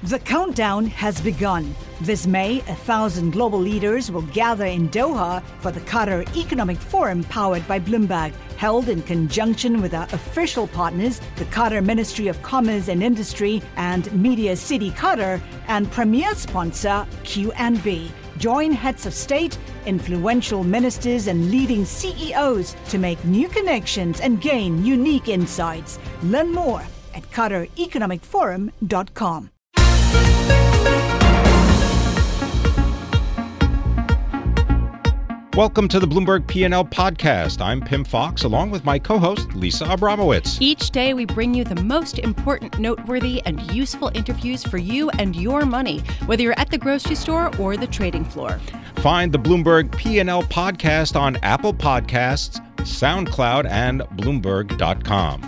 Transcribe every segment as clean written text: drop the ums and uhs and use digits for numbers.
The countdown has begun. This May, 1,000 global leaders will gather in Doha for the Qatar Economic Forum powered by Bloomberg, held in conjunction with our official partners, the Qatar Ministry of Commerce and Industry and Media City Qatar, and premier sponsor QNB. Join heads of state, influential ministers, and leading CEOs to make new connections and gain unique insights. Learn more at QatarEconomicForum.com. Welcome to the Bloomberg P&L podcast. I'm Pim Fox, along with my co-host, Lisa Abramowitz. Each day, we bring you the most important, noteworthy, and useful interviews for you and your money, whether you're at the grocery store or the trading floor. Find the Bloomberg P&L podcast on Apple Podcasts, SoundCloud, and Bloomberg.com.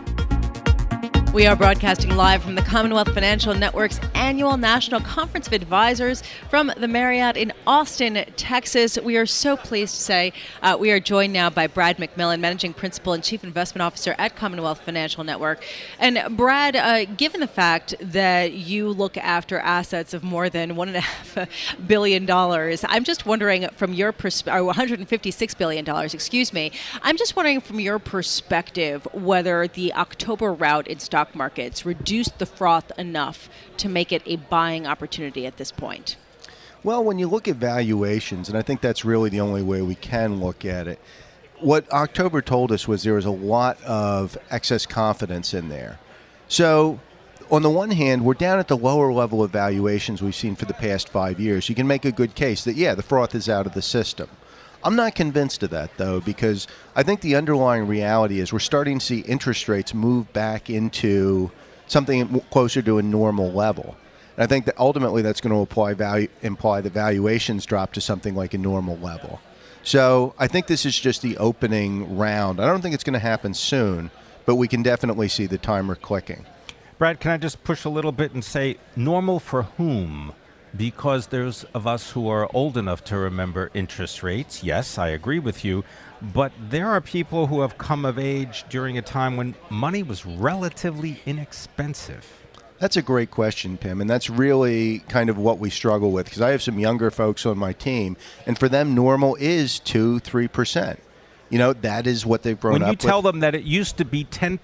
We are broadcasting live from the Commonwealth Financial Network's annual National Conference of Advisors from the Marriott in Austin, Texas. We are so pleased to say we are joined now by Brad McMillan, Managing Principal and Chief Investment Officer at Commonwealth Financial Network. And Brad, given the fact that you look after assets of more than $1.5 billion, I'm just wondering from your perspective, $156 billion, excuse me. I'm just wondering from your perspective whether the October rout in stock markets reduced the froth enough to make it a buying opportunity at this point? Well, when you look at valuations, and I think that's really the only way we can look at it, what October told us was there was a lot of excess confidence in there. So on the one hand, we're down at the lower level of valuations we've seen for the past 5 years. You can make a good case that, yeah, the froth is out of the system. I'm not convinced of that, though, because I think the underlying reality is we're starting to see interest rates move back into something closer to a normal level. And I think that ultimately that's going to imply the valuations drop to something like a normal level. So I think this is just the opening round. I don't think it's going to happen soon, but we can definitely see the timer clicking. Brad, can I just push a little bit and say normal for whom? Because there's of us who are old enough to remember interest rates. Yes, I agree with you. But there are people who have come of age during a time when money was relatively inexpensive. That's a great question, Pim, and that's really kind of what we struggle with, because I have some younger folks on my team, and for them, normal is 2-3%. You know, that is what they've grown up with. When you tell them that it used to be 10%,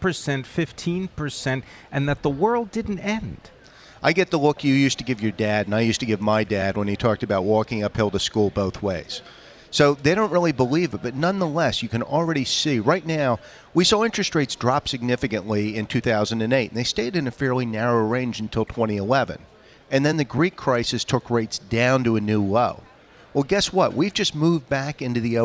15%, and that the world didn't end. I get the look you used to give your dad, and I used to give my dad when he talked about walking uphill to school both ways. So they don't really believe it, but nonetheless, you can already see right now, we saw interest rates drop significantly in 2008, and they stayed in a fairly narrow range until 2011. And then the Greek crisis took rates down to a new low. Well, guess what? We've just moved back into the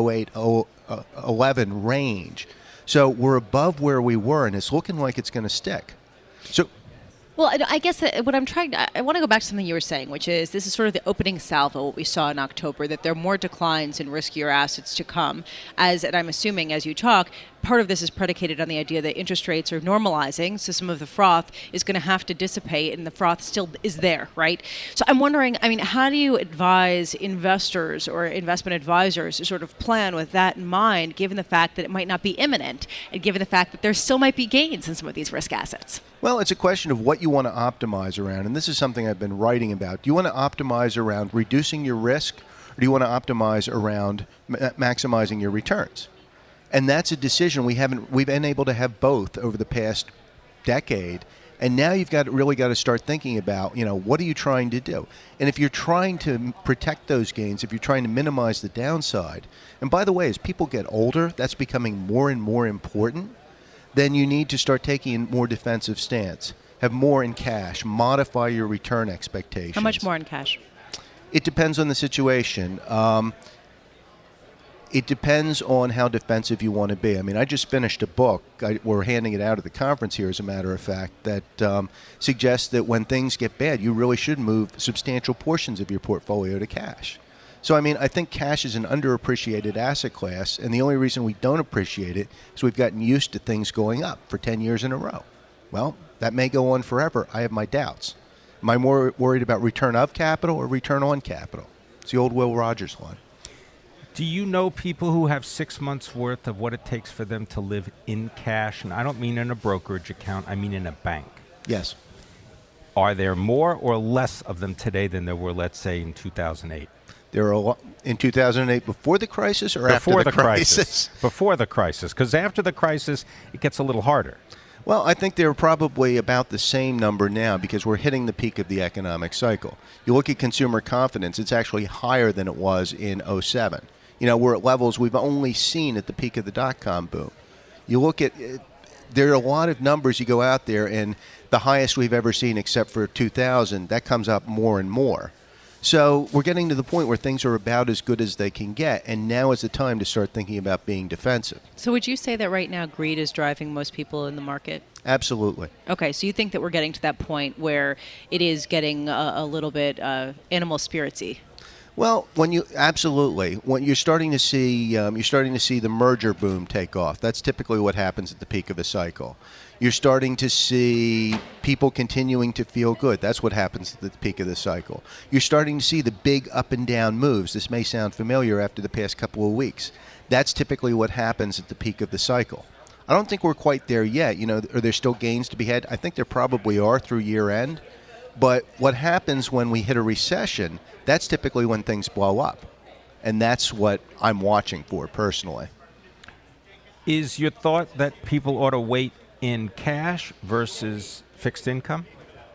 08-11 range. So we're above where we were, and it's looking like it's going to stick. So. Well, I guess what I want to go back to something you were saying, which is this is sort of the opening salvo, what we saw in October, that there are more declines in riskier assets to come. And I'm assuming as you talk, part of this is predicated on the idea that interest rates are normalizing, so some of the froth is going to have to dissipate, and the froth still is there, right? So I'm wondering, how do you advise investors or investment advisors to sort of plan with that in mind, given the fact that it might not be imminent, and given the fact that there still might be gains in some of these risk assets? Well, it's a question of what you want to optimize around, and this is something I've been writing about. Do you want to optimize around reducing your risk, or do you want to optimize around maximizing your returns? And that's a decision we've been able to have both over the past decade. And now you've really got to start thinking about, what are you trying to do? And if you're trying to protect those gains, if you're trying to minimize the downside, and by the way, as people get older, that's becoming more and more important, then you need to start taking a more defensive stance, have more in cash, modify your return expectations. How much more in cash? It depends on the situation. It depends on how defensive you want to be. I just finished a book. We're handing it out at the conference here, as a matter of fact, that suggests that when things get bad, you really should move substantial portions of your portfolio to cash. So, I think cash is an underappreciated asset class, and the only reason we don't appreciate it is we've gotten used to things going up for 10 years in a row. Well, that may go on forever. I have my doubts. Am I more worried about return of capital or return on capital? It's the old Will Rogers line. Do you know people who have 6 months' worth of what it takes for them to live in cash? And I don't mean in a brokerage account. I mean in a bank. Yes. Are there more or less of them today than there were, let's say, in 2008? There are a lot in 2008 before the crisis or Before after the crisis? Before the crisis, because after the crisis, it gets a little harder. Well, I think they're probably about the same number now because we're hitting the peak of the economic cycle. You look at consumer confidence, it's actually higher than it was in '07. You know, we're at levels we've only seen at the peak of the dot-com boom. You look at, there are a lot of numbers you go out there, and the highest we've ever seen except for 2000, that comes up more and more. So we're getting to the point where things are about as good as they can get, and now is the time to start thinking about being defensive. So would you say that right now greed is driving most people in the market? Absolutely. Okay, so you think that we're getting to that point where it is getting a little bit animal spiritsy? Well, when you're starting to see the merger boom take off. That's typically what happens at the peak of a cycle. You're starting to see people continuing to feel good. That's what happens at the peak of the cycle. You're starting to see the big up and down moves. This may sound familiar after the past couple of weeks. That's typically what happens at the peak of the cycle. I don't think we're quite there yet. You know, are there still gains to be had? I think there probably are through year end. But what happens when we hit a recession, that's typically when things blow up. And that's what I'm watching for personally. Is your thought that people ought to wait in cash versus fixed income?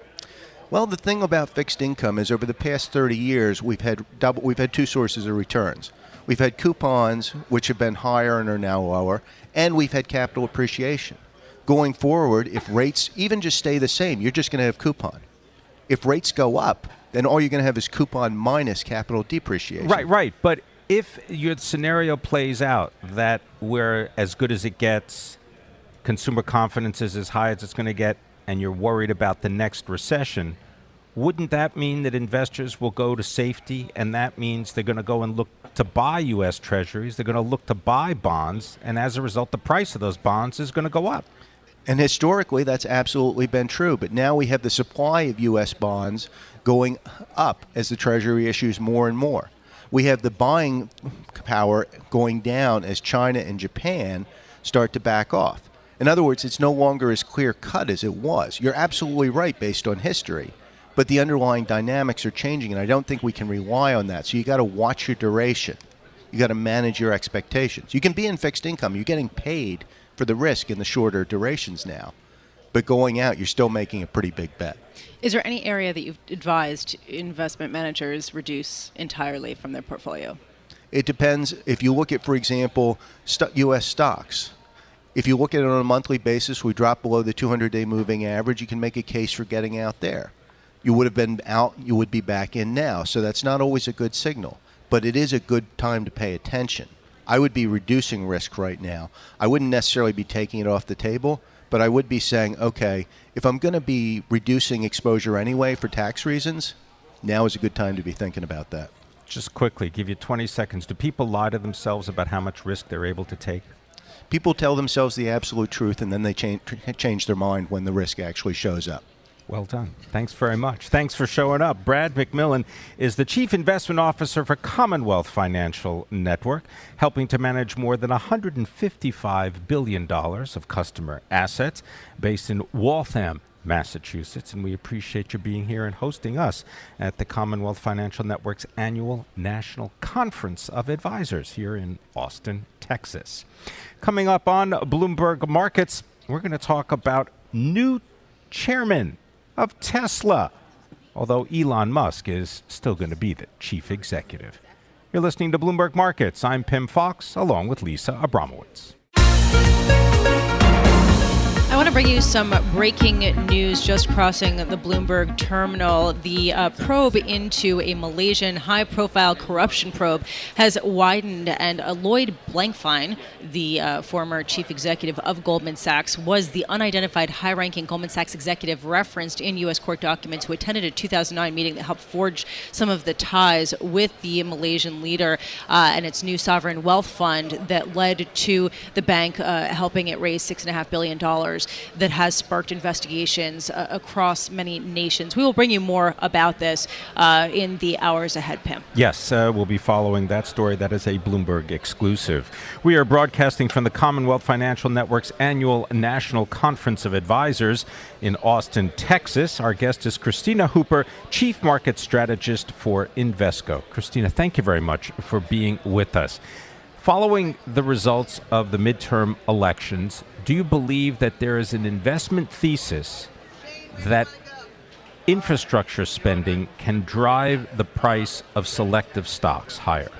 Well, the thing about fixed income is over the past 30 years, we've had two sources of returns. We've had coupons, which have been higher and are now lower, and we've had capital appreciation. Going forward, if rates even just stay the same, you're just going to have coupon. If rates go up, then all you're going to have is coupon minus capital depreciation. Right. But if your scenario plays out that we're as good as it gets, consumer confidence is as high as it's going to get, and you're worried about the next recession, wouldn't that mean that investors will go to safety, and that means they're going to go and look to buy U.S. Treasuries, they're going to look to buy bonds, and as a result, the price of those bonds is going to go up? And historically, that's absolutely been true. But now we have the supply of U.S. bonds going up as the Treasury issues more and more. We have the buying power going down as China and Japan start to back off. In other words, it's no longer as clear-cut as it was. You're absolutely right based on history. But the underlying dynamics are changing, and I don't think we can rely on that. So you got to watch your duration. You got to manage your expectations. You can be in fixed income. You're getting paid for the risk in the shorter durations now. But going out, you're still making a pretty big bet. Is there any area that you've advised investment managers reduce entirely from their portfolio? It depends. If you look at, for example, U.S. stocks, if you look at it on a monthly basis, we drop below the 200-day moving average, you can make a case for getting out there. You would have been out, you would be back in now. So that's not always a good signal. But it is a good time to pay attention. I would be reducing risk right now. I wouldn't necessarily be taking it off the table, but I would be saying, okay, if I'm going to be reducing exposure anyway for tax reasons, now is a good time to be thinking about that. Just quickly, give you 20 seconds. Do people lie to themselves about how much risk they're able to take? People tell themselves the absolute truth, and then they change their mind when the risk actually shows up. Well done. Thanks very much. Thanks for showing up. Brad McMillan is the Chief Investment Officer for Commonwealth Financial Network, helping to manage more than $155 billion of customer assets based in Waltham, Massachusetts. And we appreciate you being here and hosting us at the Commonwealth Financial Network's annual National Conference of Advisors here in Austin, Texas. Coming up on Bloomberg Markets, we're going to talk about new chairman of Tesla, although Elon Musk is still going to be the chief executive. You're listening to Bloomberg Markets. I'm Pim Fox, along with Lisa Abramowitz. I want to bring you some breaking news just crossing the Bloomberg terminal. The probe into a Malaysian high-profile corruption probe has widened, and Lloyd Blankfein, the former chief executive of Goldman Sachs, was the unidentified high-ranking Goldman Sachs executive referenced in U.S. court documents who attended a 2009 meeting that helped forge some of the ties with the Malaysian leader and its new sovereign wealth fund that led to the bank helping it raise $6.5 billion. that has sparked investigations across many nations. We will bring you more about this in the hours ahead, Pim. Yes, we'll be following that story. That is a Bloomberg exclusive. We are broadcasting from the Commonwealth Financial Network's annual National Conference of Advisors in Austin, Texas. Our guest is Christina Hooper, Chief Market Strategist for Invesco. Christina, thank you very much for being with us. Following the results of the midterm elections, do you believe that there is an investment thesis that infrastructure spending can drive the price of selective stocks higher?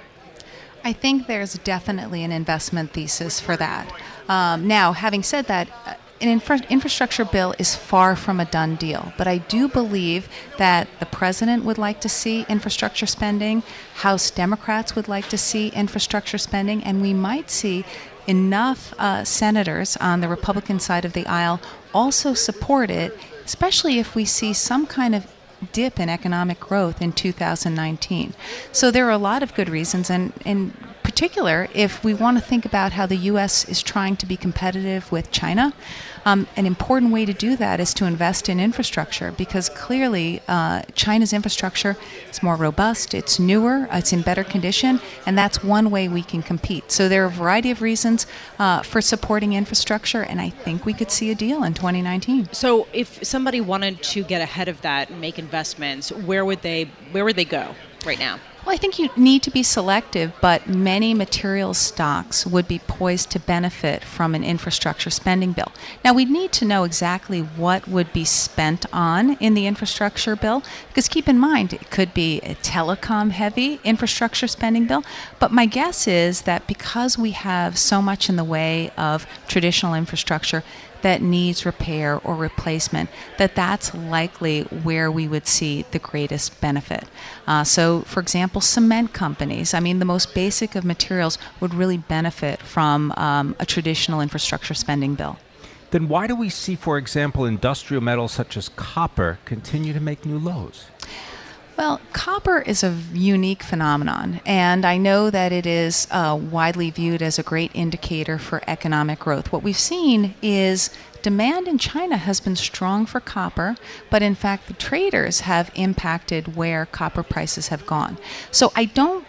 I think there's definitely an investment thesis for that. Now, having said that, an infrastructure bill is far from a done deal, but I do believe that the president would like to see infrastructure spending, House Democrats would like to see infrastructure spending, and we might see enough senators on the Republican side of the aisle also support it, especially if we see some kind of dip in economic growth in 2019. So there are a lot of good reasons, and in particular, if we want to think about how the U.S. is trying to be competitive with China, an important way to do that is to invest in infrastructure, because clearly China's infrastructure is more robust, it's newer, it's in better condition, and that's one way we can compete. So there are a variety of reasons for supporting infrastructure, and I think we could see a deal in 2019. So if somebody wanted to get ahead of that and make investments, where would they go right now? Well, I think you need to be selective, but many materials stocks would be poised to benefit from an infrastructure spending bill. Now, we'd need to know exactly what would be spent on in the infrastructure bill, because keep in mind, it could be a telecom-heavy infrastructure spending bill, but my guess is that because we have so much in the way of traditional infrastructure that needs repair or replacement, that's likely where we would see the greatest benefit. So, for example, cement companies, the most basic of materials would really benefit from a traditional infrastructure spending bill. Then why do we see, for example, industrial metals such as copper continue to make new lows? Well, copper is a unique phenomenon, and I know that it is widely viewed as a great indicator for economic growth. What we've seen is demand in China has been strong for copper, but in fact the traders have impacted where copper prices have gone. So I don't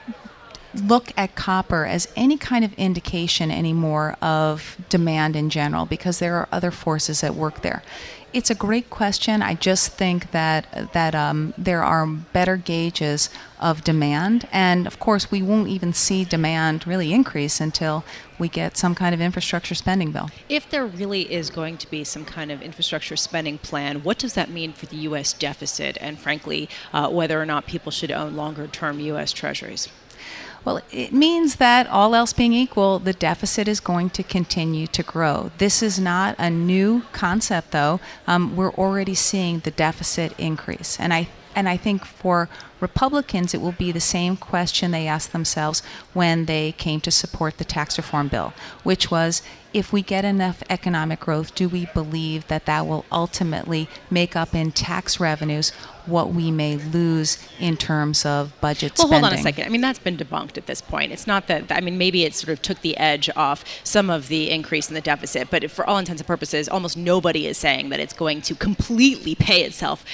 look at copper as any kind of indication anymore of demand in general, because there are other forces at work there. It's a great question. I just think that there are better gauges of demand, and of course we won't even see demand really increase until we get some kind of infrastructure spending bill. If there really is going to be some kind of infrastructure spending plan, what does that mean for the U.S. deficit, and frankly, whether or not people should own longer-term U.S. treasuries? Well, it means that all else being equal, the deficit is going to continue to grow. This is not a new concept, though. We're already seeing the deficit increase. And I think for Republicans, it will be the same question they asked themselves when they came to support the tax reform bill, which was, if we get enough economic growth, do we believe that will ultimately make up in tax revenues what we may lose in terms of budget spending? Well, hold on a second. That's been debunked at this point. It's not that, maybe it sort of took the edge off some of the increase in the deficit, but for all intents and purposes, almost nobody is saying that it's going to completely pay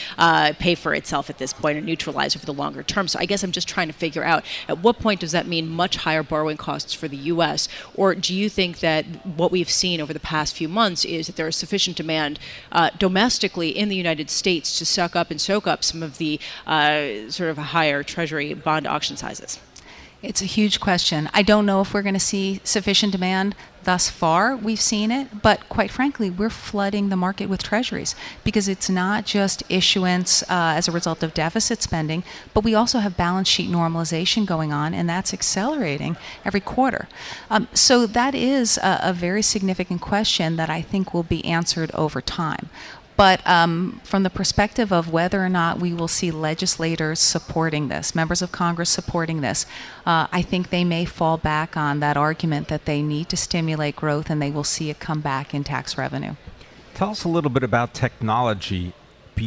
for itself at this point, or neutralize over the longer term. So I guess I'm just trying to figure out, at what point does that mean much higher borrowing costs for the U.S., or do you think that what we've seen over the past few months is that there is sufficient demand domestically in the United States to suck up and soak up some of the sort of higher Treasury bond auction sizes? It's a huge question. I don't know if we're going to see sufficient demand. Thus far, we've seen it, but quite frankly, we're flooding the market with treasuries, because it's not just issuance as a result of deficit spending, but we also have balance sheet normalization going on, and that's accelerating every quarter. So that is a very significant question that I think will be answered over time. But from the perspective of whether or not we will see legislators supporting this, members of Congress supporting this, I think they may fall back on that argument that they need to stimulate growth, and they will see it come back in tax revenue. Tell us a little bit about technology,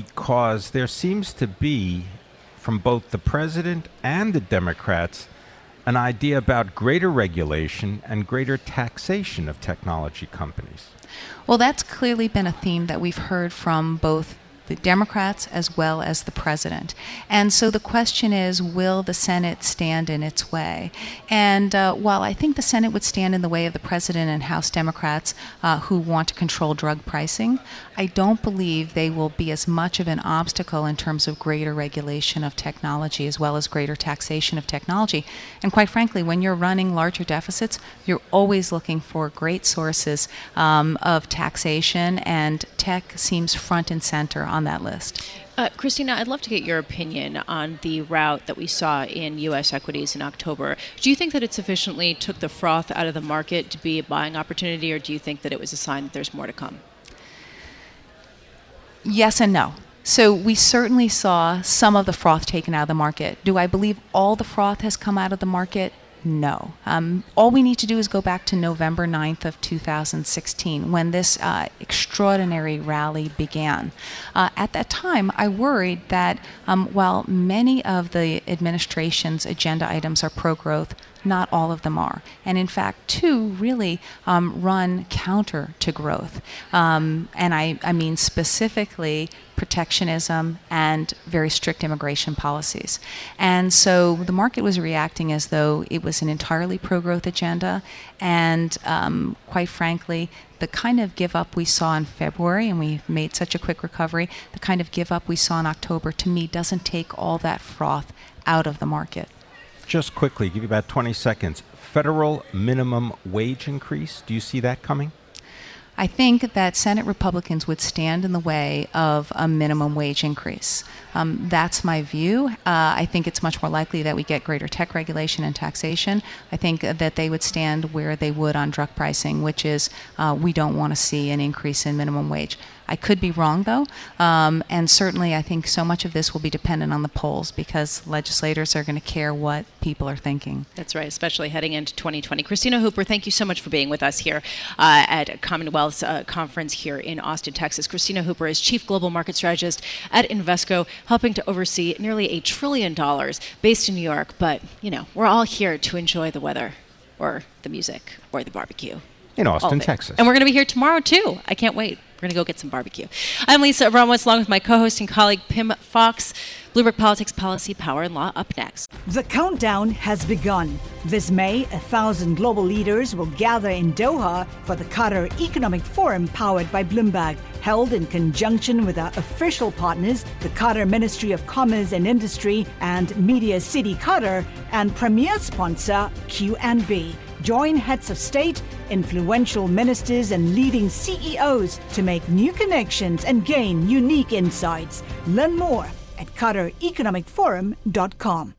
because there seems to be, from both the president and the Democrats, an idea about greater regulation and greater taxation of technology companies. Well, that's clearly been a theme that we've heard from both the Democrats as well as the president. And so the question is, will the Senate stand in its way? And while I think the Senate would stand in the way of the president and House Democrats who want to control drug pricing, I don't believe they will be as much of an obstacle in terms of greater regulation of technology as well as greater taxation of technology. And quite frankly, when you're running larger deficits, you're always looking for great sources of taxation, and tech seems front and center on that list. Christina, I'd love to get your opinion on the rout that we saw in U.S. equities in October. Do you think that it sufficiently took the froth out of the market to be a buying opportunity, or do you think that it was a sign that there's more to come? Yes and no. So we certainly saw some of the froth taken out of the market. Do I believe all the froth has come out of the market? No. All we need to do is go back to November 9th of 2016 when this extraordinary rally began. At that time, I worried that while many of the administration's agenda items are pro-growth, not all of them are. And in fact, two really run counter to growth. And I mean specifically protectionism and very strict immigration policies. And so the market was reacting as though it was an entirely pro-growth agenda. And quite frankly, the kind of give up we saw in February, and we made such a quick recovery, the kind of give up we saw in October, to me, doesn't take all that froth out of the market. Just quickly, give you about 20 seconds. Federal minimum wage increase, do you see that coming? I think that Senate Republicans would stand in the way of a minimum wage increase. That's my view. I think it's much more likely that we get greater tech regulation and taxation. I think that they would stand where they would on drug pricing, which is we don't want to see an increase in minimum wage. I could be wrong, though, and certainly I think so much of this will be dependent on the polls because legislators are going to care what people are thinking. That's right, especially heading into 2020. Christina Hooper, thank you so much for being with us here at Commonwealth's conference here in Austin, Texas. Christina Hooper is Chief Global Market Strategist at Invesco, helping to oversee nearly $1 trillion based in New York. But, you know, we're all here to enjoy the weather or the music or the barbecue. In Austin, Texas. And we're going to be here tomorrow, too. I can't wait. We're going to go get some barbecue. I'm Lisa Abramowitz, along with my co-host and colleague, Pim Fox. Bloomberg Politics, Policy, Power, and Law up next. The countdown has begun. This May, 1,000 global leaders will gather in Doha for the Qatar Economic Forum powered by Bloomberg, held in conjunction with our official partners, the Qatar Ministry of Commerce and Industry and Media City Qatar, and premier sponsor QNB. Join heads of state, influential ministers, and leading CEOs to make new connections and gain unique insights. Learn more at QatarEconomicForum.com.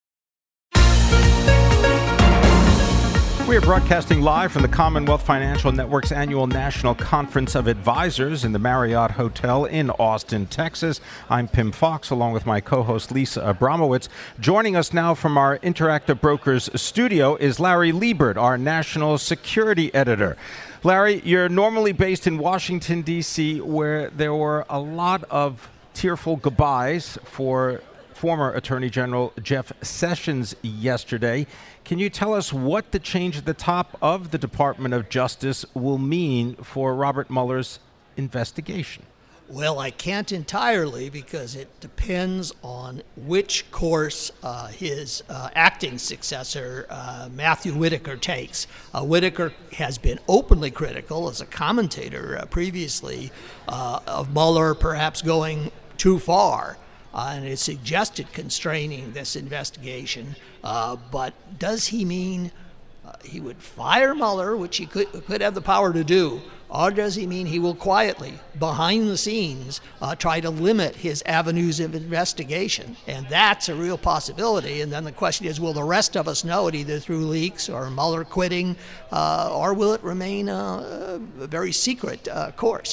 We are broadcasting live from the Commonwealth Financial Network's annual National Conference of Advisors in the Marriott Hotel in Austin, Texas. I'm Pim Fox, along with my co-host Lisa Abramowitz. Joining us now from our Interactive Brokers studio is Larry Liebert, our national security editor. Larry, you're normally based in Washington, D.C., where there were a lot of tearful goodbyes for former Attorney General Jeff Sessions yesterday. Can you tell us what the change at the top of the Department of Justice will mean for Robert Mueller's investigation? Well, I can't entirely because it depends on which course his acting successor, Matthew Whitaker, takes. Whitaker has been openly critical as a commentator previously of Mueller perhaps going too far. And it suggested constraining this investigation. But does he mean he would fire Mueller, which he could have the power to do, or does he mean he will quietly, behind the scenes, try to limit his avenues of investigation? And that's a real possibility. And then the question is, will the rest of us know it either through leaks or Mueller quitting, or will it remain a very secret course?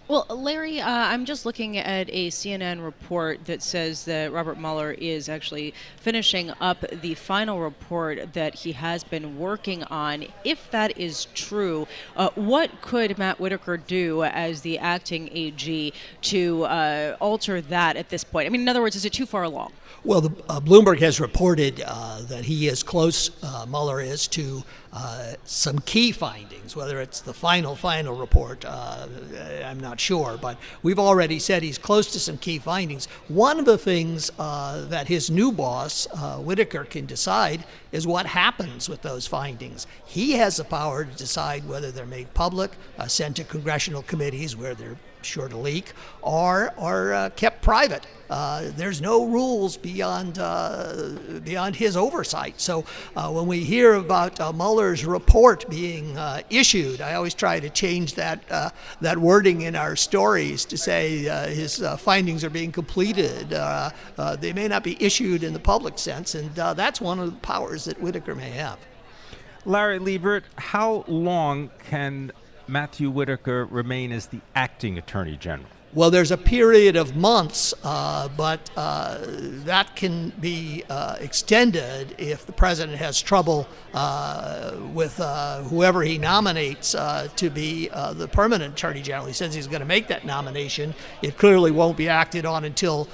Well, Larry, I'm just looking at a CNN report that says that Robert Mueller is actually finishing up the final report that he has been working on. If that is true, what could Matt Whitaker do as the acting AG to alter that at this point? I mean, in other words, is it too far along? Well, Bloomberg has reported that he is close, Mueller is, to some key findings. Whether it's the final report, I'm not sure, but we've already said he's close to some key findings. One of the things that his new boss, Whitaker, can decide is what happens with those findings. He has the power to decide whether they're made public, sent to congressional committees where they're sure to leak, or kept private. There's no rules beyond his oversight. So when we hear about Mueller's report being issued, I always try to change that wording in our stories to say his findings are being completed. They may not be issued in the public sense, and that's one of the powers that Whitaker may have. Larry Liebert, how long can Matthew Whitaker remain as the acting Attorney General? Well, there's a period of months, but that can be extended if the president has trouble with whoever he nominates to be the permanent Attorney General. He says he's going to make that nomination. It clearly won't be acted on until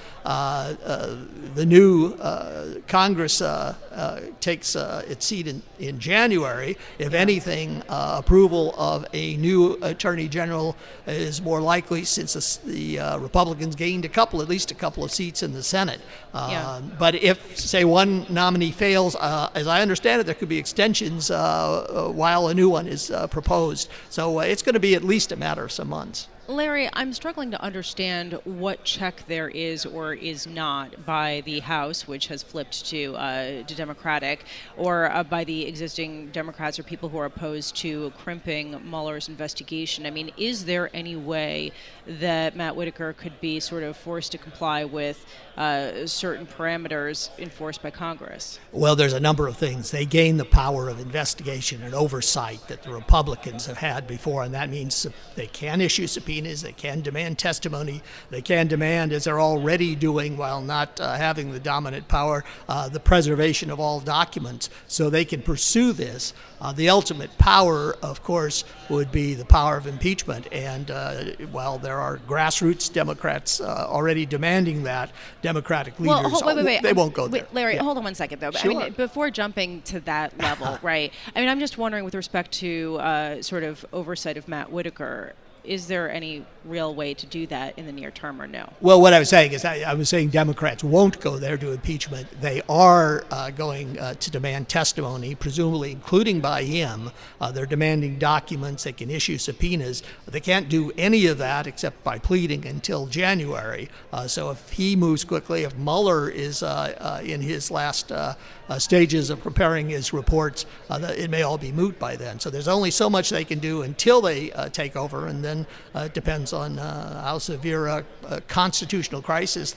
the new Congress takes its seat in January. If anything, approval of a new Attorney General is more likely since the Republicans gained at least a couple of seats in the Senate. But if, say, one nominee fails, as I understand it, there could be extensions while a new one is proposed. So it's going to be at least a matter of some months. Larry, I'm struggling to understand what check there is or is not by the House, which has flipped to Democratic, or by the existing Democrats or people who are opposed to crimping Mueller's investigation. I mean, is there any way that Matt Whitaker could be sort of forced to comply with certain parameters enforced by Congress? Well, there's a number of things. They gain the power of investigation and oversight that the Republicans have had before, and that means they can issue subpoenas, they can demand testimony, they can demand, as they're already doing while not having the dominant power, the preservation of all documents, so they can pursue this. The ultimate power, of course, would be the power of impeachment, and while there are grassroots Democrats already demanding that, Democratic leaders, they won't go there. Larry, hold on one second, though. Sure. I mean, before jumping to that level, right, I mean, I'm just wondering with respect to sort of oversight of Matt Whitaker, is there any real way to do that in the near term or no? Well, what I was saying is I was saying Democrats won't go there to impeachment. They are going to demand testimony, presumably including by him. They're demanding documents. They can issue subpoenas. They can't do any of that except by pleading until January. So if he moves quickly, if Mueller is in his last stages of preparing his reports, it may all be moot by then. So there's only so much they can do until they take over, and then it depends on how severe a constitutional crisis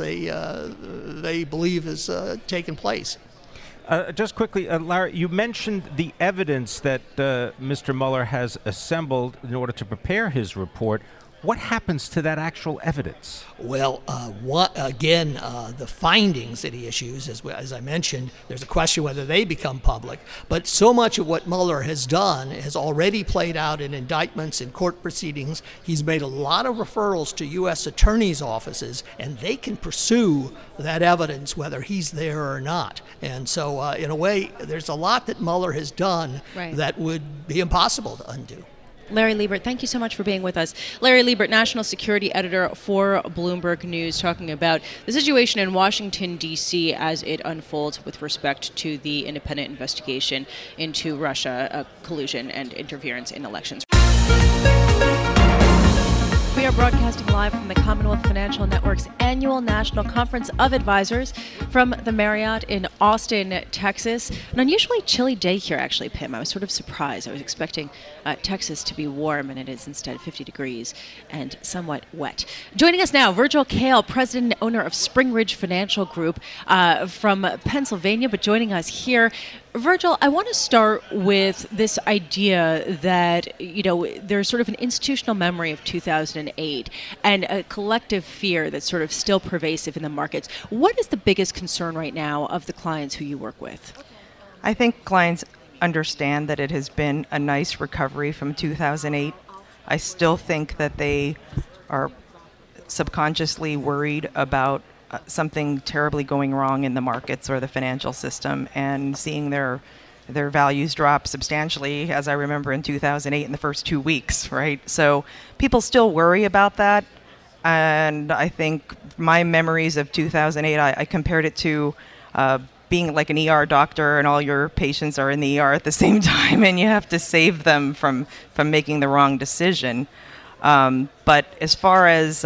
they believe has taken place. Just quickly, Larry, you mentioned the evidence that Mr. Mueller has assembled in order to prepare his report. What happens to that actual evidence? Well, the findings that he issues, as I mentioned, there's a question whether they become public. But so much of what Mueller has done has already played out in indictments, in court proceedings. He's made a lot of referrals to U.S. attorneys' offices, and they can pursue that evidence whether he's there or not. And so, in a way, there's a lot that Mueller has done that would be impossible to undo. Larry Liebert, thank you so much for being with us. Larry Liebert, National Security Editor for Bloomberg News, talking about the situation in Washington, D.C. as it unfolds with respect to the independent investigation into Russia collusion and interference in elections. We are broadcasting live from the Commonwealth Financial Network's annual National Conference of Advisors from the Marriott in Austin, Texas. An unusually chilly day here, actually, Pim. I was sort of surprised. I was expecting Texas to be warm, and it is instead 50 degrees and somewhat wet. Joining us now, Virgil Kale, president and owner of Spring Ridge Financial Group from Pennsylvania, but joining us here. Virgil, I want to start with this idea that, there's sort of an institutional memory of 2008 and a collective fear that's sort of still pervasive in the markets. What is the biggest concern right now of the clients who you work with? I think clients understand that it has been a nice recovery from 2008. I still think that they are subconsciously worried about something terribly going wrong in the markets or the financial system, and seeing their values drop substantially, as I remember in 2008 in the first 2 weeks, right? So people still worry about that. And I think my memories of 2008, I compared it to being like an ER doctor, and all your patients are in the ER at the same time, and you have to save them from making the wrong decision. But as far as,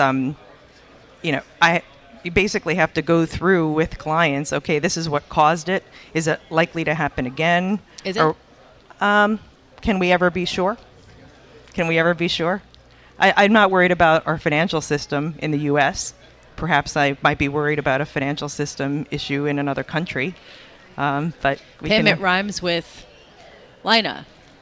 you basically have to go through with clients, okay, this is what caused it. Is it likely to happen again? Is it? Can we ever be sure? Can we ever be sure? I'm not worried about our financial system in the U.S. Perhaps I might be worried about a financial system issue in another country. But Pim, it rhymes with Lina.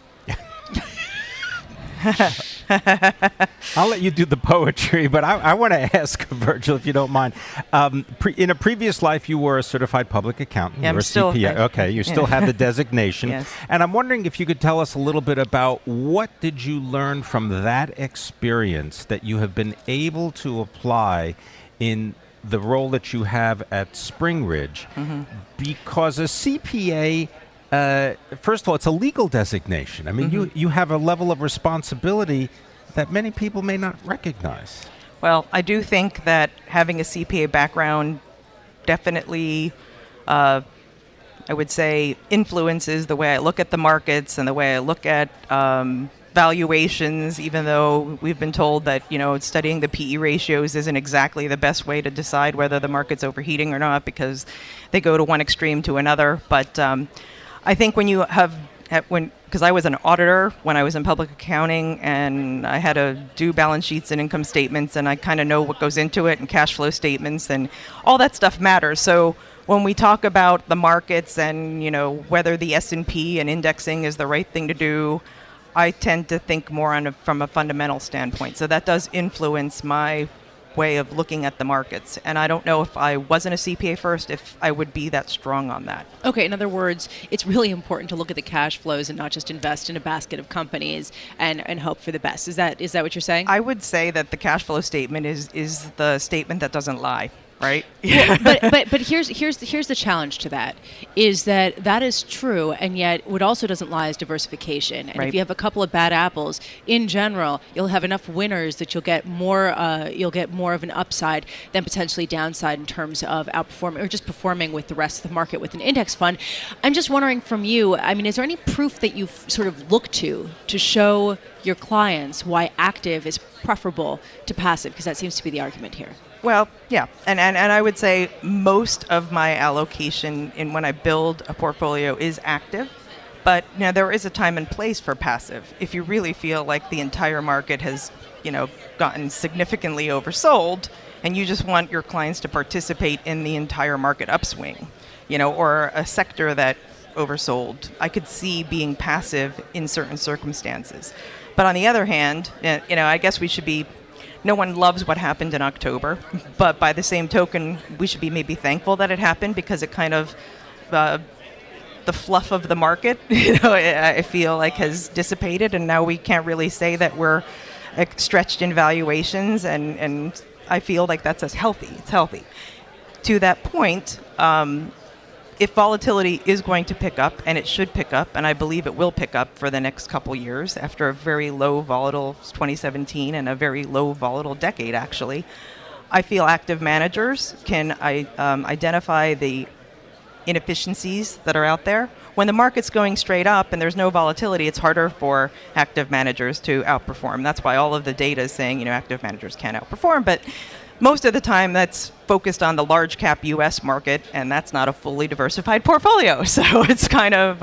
I'll let you do the poetry, but I want to ask Virgil, if you don't mind. In a previous life, you were a certified public accountant. Yeah, you were I'm still CPA. Okay, you still have the designation. Yes. And I'm wondering if you could tell us a little bit about what did you learn from that experience that you have been able to apply in the role that you have at Springridge? Mm-hmm. Because a CPA, first of all, it's a legal designation. I mean, you have a level of responsibility that many people may not recognize. Well, I do think that having a CPA background definitely, I would say, influences the way I look at the markets and the way I look at valuations, even though we've been told that, studying the PE ratios isn't exactly the best way to decide whether the market's overheating or not, because they go to one extreme to another. But I think when you because I was an auditor when I was in public accounting, and I had to do balance sheets and income statements, and I kind of know what goes into it, and cash flow statements, and all that stuff matters. So when we talk about the markets and, whether the S&P and indexing is the right thing to do, I tend to think more from a fundamental standpoint. So that does influence my way of looking at the markets. And I don't know if I wasn't a CPA first, if I would be that strong on that. Okay, in other words, it's really important to look at the cash flows and not just invest in a basket of companies and hope for the best. Is that what you're saying? I would say that the cash flow statement is the statement that doesn't lie. Right. Well, but here's the challenge to that, is that is true, and yet what also doesn't lie is diversification. And right. If you have a couple of bad apples, in general, you'll have enough winners that you'll get more of an upside than potentially downside in terms of outperforming or just performing with the rest of the market with an index fund. I'm just wondering from you, I mean, is there any proof that you've sort of looked to show your clients why active is preferable to passive? Because that seems to be the argument here. Well, yeah, and I would say most of my allocation when I build a portfolio is active, but there is a time and place for passive. If you really feel like the entire market has, gotten significantly oversold, and you just want your clients to participate in the entire market upswing, or a sector that oversold, I could see being passive in certain circumstances. But on the other hand, I guess we should be. No one loves what happened in October, but by the same token, we should be maybe thankful that it happened, because it kind of, the fluff of the market, I feel like has dissipated, and now we can't really say that we're stretched in valuations, and I feel like that's healthy. It's healthy. To that point, if volatility is going to pick up, and it should pick up, and I believe it will pick up for the next couple years after a very low volatile 2017 and a very low volatile decade, actually, I feel active managers can identify the inefficiencies that are out there. When the market's going straight up and there's no volatility, it's harder for active managers to outperform. That's why all of the data is saying, active managers can outperform, but most of the time that's focused on the large cap US market, and that's not a fully diversified portfolio. So it's kind of,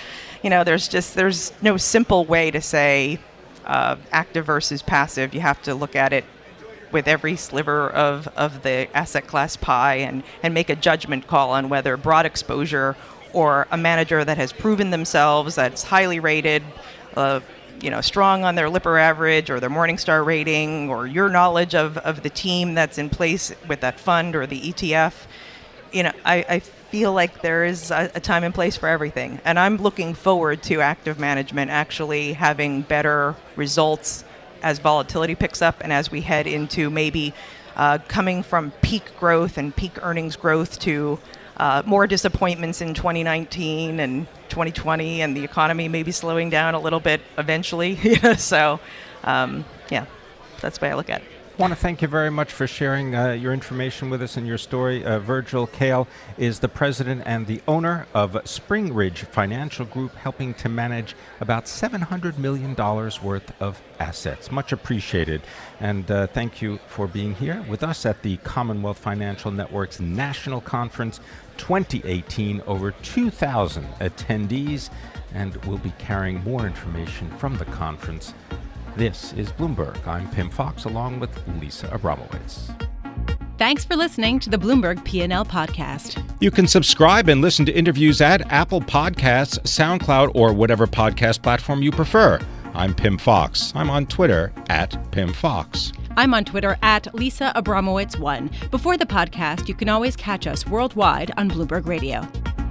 there's no simple way to say active versus passive. You have to look at it with every sliver of the asset class pie and make a judgment call on whether broad exposure or a manager that has proven themselves, that's highly rated, strong on their Lipper average or their Morningstar rating, or your knowledge of the team that's in place with that fund or the ETF. I feel like there is a time and place for everything. And I'm looking forward to active management actually having better results as volatility picks up and as we head into maybe coming from peak growth and peak earnings growth to more disappointments in 2019 and 2020, and the economy maybe slowing down a little bit eventually. So, that's the way I look at it. I want to thank you very much for sharing your information with us and your story. Virgil Kahle is the president and the owner of Spring Ridge Financial Group, helping to manage about $700 million worth of assets. Much appreciated. And thank you for being here with us at the Commonwealth Financial Network's National Conference 2018. Over 2,000 attendees, and we'll be carrying more information from the conference. This is Bloomberg. I'm Pim Fox, along with Lisa Abramowitz. Thanks for listening to the Bloomberg P&L podcast. You can subscribe and listen to interviews at Apple Podcasts, SoundCloud, or whatever podcast platform you prefer. I'm Pim Fox. I'm on Twitter @PimFox. I'm on Twitter @Lisa Abramowitz1. Before the podcast, you can always catch us worldwide on Bloomberg Radio.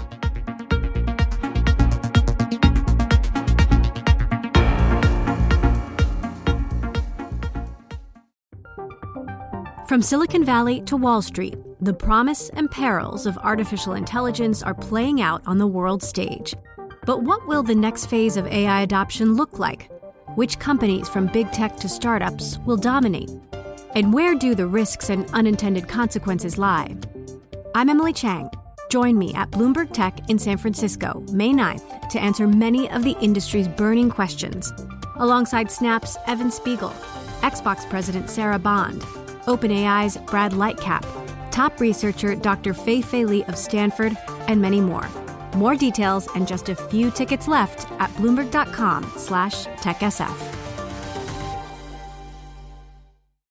From Silicon Valley to Wall Street, the promise and perils of artificial intelligence are playing out on the world stage. But what will the next phase of AI adoption look like? Which companies, from big tech to startups, will dominate? And where do the risks and unintended consequences lie? I'm Emily Chang. Join me at Bloomberg Tech in San Francisco, May 9th, to answer many of the industry's burning questions, alongside Snap's Evan Spiegel, Xbox President Sarah Bond, OpenAI's Brad Lightcap, top researcher Dr. Fei Li of Stanford, and many more. More details and just a few tickets left at Bloomberg.com/TechSF.